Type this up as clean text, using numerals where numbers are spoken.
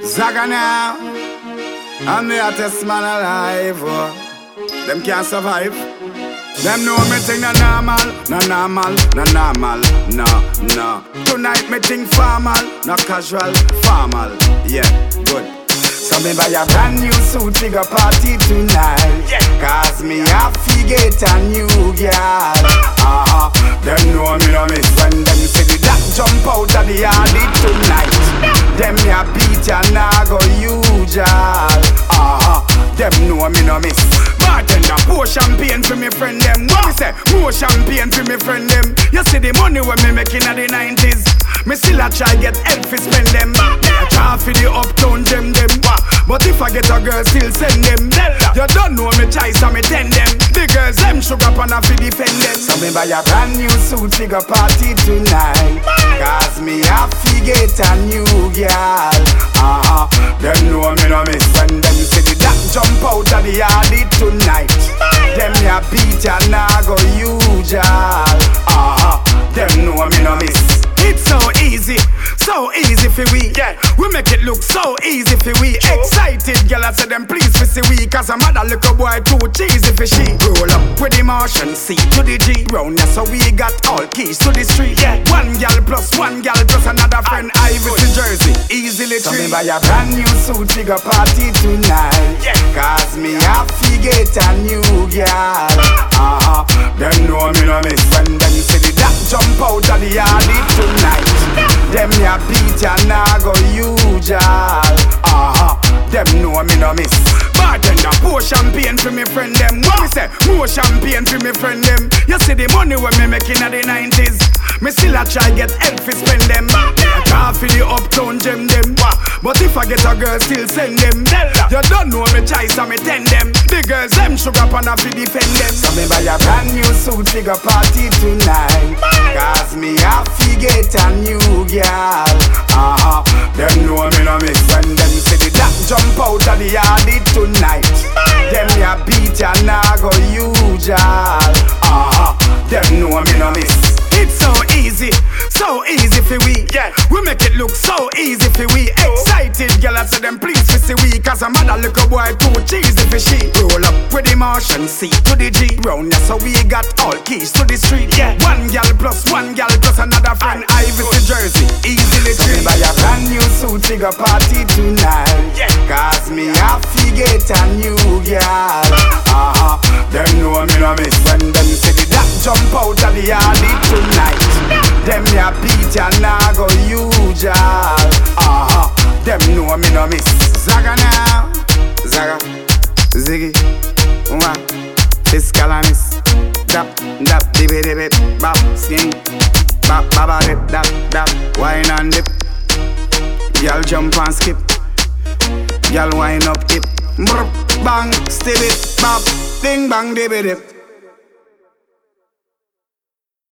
Zaga now, I'm the hottest man alive. Them can't survive. Them know me think no normal, no normal, no normal, no. Tonight me think formal, no casual, formal. Yeah, good. So me buy a brand new suit, we go party tonight. Cause me have to get a new girl. Them know me no miss when them see the that jump out of the yard tonight. Them me a beat ya nah go usual. Them know me no miss. Bartender, pour champagne for me friend them. What me say? More champagne for me friend them. You see the money when me making in the 90s. Me still a try get help fi spend them. I try for the uptown gem them. But if I get a girl, still send them. You don't know me choice, so me tend them. The girls them sugar pan a fi defend them. So me buy a brand new suit, we go party tonight. Cause me have to get a new girl. Them know me no miss when them see the that jump out of the yard tonight. Them ya beat ya nah go usual. Them know me no miss. It's so easy for we. We make it look so easy for we. Excited girl I say them please for see we. Cause a mother little boy too cheesy for she. Roll up with the Martian, C to the G. Round there so we got all keys to the street. One gal plus another friend. Ivy to Jersey, easily so me buy a brand new suit, we go party tonight. Cause me have to get a new girl. Them know me no miss when them see the that jump out of the yard tonight. Them ya beat ya nah go usual. Them know me no miss. Bartender, pour champagne for me friend them. What me say? More champagne for me friend them. You see the money when me making in the 90s. Me still a try get help fi spend them. I try for the uptown gem them. But if I get a girl, still send them. You don't know me choice, so me tend them. The girls them sugar pan a fi defend them. So me buy a brand new suit, we go party tonight. Cause me have to get a new girl. Them know me no miss when them see the that jump out of the yard tonight. Them ya beat ya nah go usual. Them know me no miss. It's so easy for we. We make it look so easy for we. Excited girl I say them please for see we. Cause a mother little boy too cheesy for she. Roll up with the Martian, C to the G. Round there so we got all keys to the street. One gal plus another friend. Ivy to Jersey, easily so me buy a brand new suit, we go party tonight. Cause me have to get a new girl. Them know me no miss when them see the that jump out of the yard tonight. Them ya beat ya nah go usual. Them know me no miss. Zaga now, Zaga, Ziggy, Fiscalanis, dap, dip, bap, skin, bap, baba dip, dap, wine and dip. Y'all jump and skip, y'all wine up hip, brr, bang, stip it, bap, ding bang, dip it, dip.